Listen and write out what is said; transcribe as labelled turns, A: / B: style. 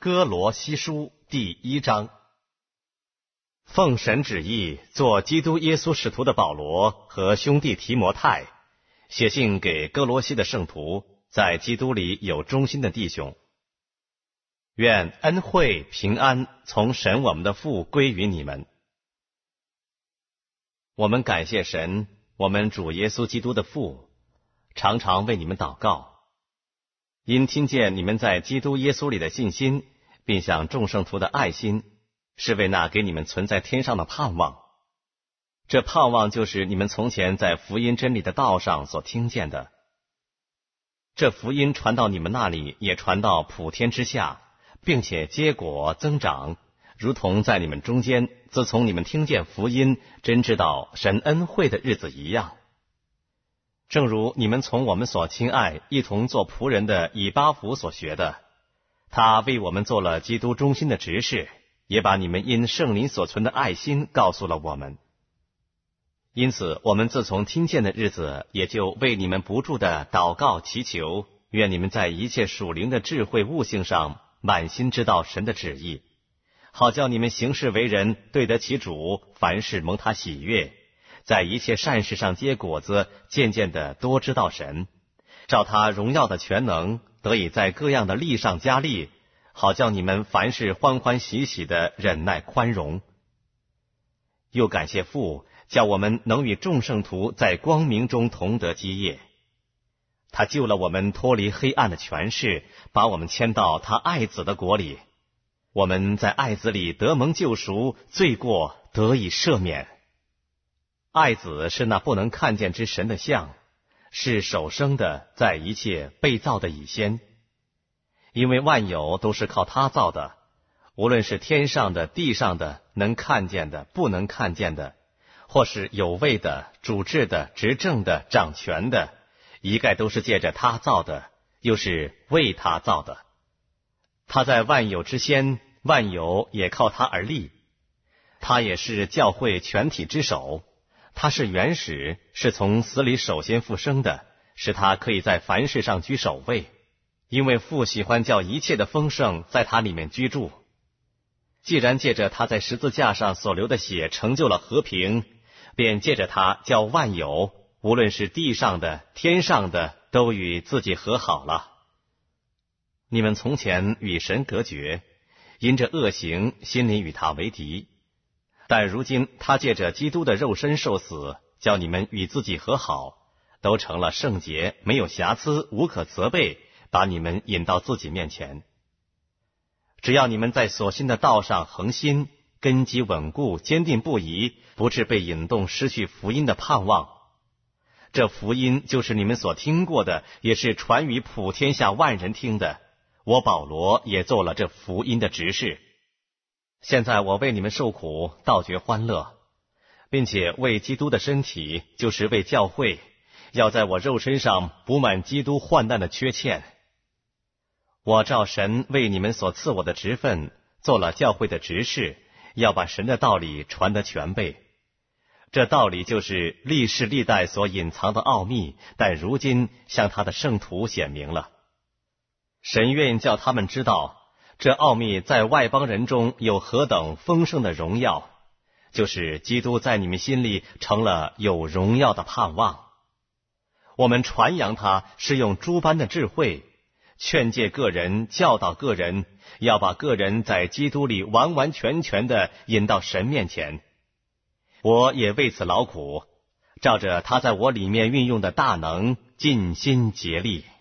A: 哥罗西书第1章。奉神旨意，做基督耶稣使徒的保罗和兄弟提摩太，写信给哥罗西的圣徒，在基督里有忠心的弟兄。愿恩惠平安从神我们的父归于你们。我们感谢神，我们主耶稣基督的父，常常为你们祷告，因听见你们在基督耶稣里的信心，并向众圣徒的爱心，是为那给你们存在天上的盼望。这盼望就是你们从前在福音真理的道上所听见的。这福音传到你们那里，也传到普天之下，并且结果增长，如同在你们中间自从你们听见福音，真知道神恩惠的日子一样。正如你们从我们所亲爱一同做仆人的以巴弗所学的，他为我们做了基督忠心的执事，也把你们因圣灵所存的爱心告诉了我们。因此我们自从听见的日子，也就为你们不住的祷告祈求，愿你们在一切属灵的智慧悟性上满心知道神的旨意，好叫你们行事为人对得起主，凡事蒙他喜悦，在一切善事上结果子，渐渐的多知道神，照他荣耀的全能，得以在各样的力上加力，好叫你们凡事欢欢喜喜的忍耐宽容。又感谢父，叫我们能与众圣徒在光明中同得基业。他救了我们脱离黑暗的权势，把我们迁到他爱子的国里。我们在爱子里得蒙救赎，罪过得以赦免。爱子是那不能看见之神的像，是首生的，在一切被造的以先。因为万有都是靠他造的，无论是天上的地上的，能看见的不能看见的，或是有位的主治的执政的掌权的，一概都是借着他造的，又是为他造的。他在万有之先，万有也靠他而立。他也是教会全体之首，他是原始，是从死里首先复生的，使他可以在凡事上居首位。因为父喜欢叫一切的丰盛在他里面居住。既然借着他在十字架上所流的血成就了和平，便借着他叫万有，无论是地上的天上的，都与自己和好了。你们从前与神隔绝，因着恶行心里与他为敌，但如今他借着基督的肉身受死，叫你们与自己和好，都成了圣洁，没有瑕疵，无可责备，把你们引到自己面前。只要你们在所信的道上恒心，根基稳固，坚定不移，不致被引动失去福音的盼望。这福音就是你们所听过的，也是传于普天下万人听的。我保罗也做了这福音的执事。现在我为你们受苦，倒觉欢乐，并且为基督的身体，就是为教会，要在我肉身上补满基督患难的缺欠。我照神为你们所赐我的职分，做了教会的执事，要把神的道理传得全备。这道理就是历世历代所隐藏的奥秘，但如今向他的圣徒显明了。神愿意叫他们知道，这奥秘在外邦人中有何等丰盛的荣耀，就是基督在你们心里成了有荣耀的盼望。我们传扬他，是用诸般的智慧，劝诫个人，教导个人，要把个人在基督里完完全全的引到神面前。我也为此劳苦，照着他在我里面运用的大能，尽心竭力。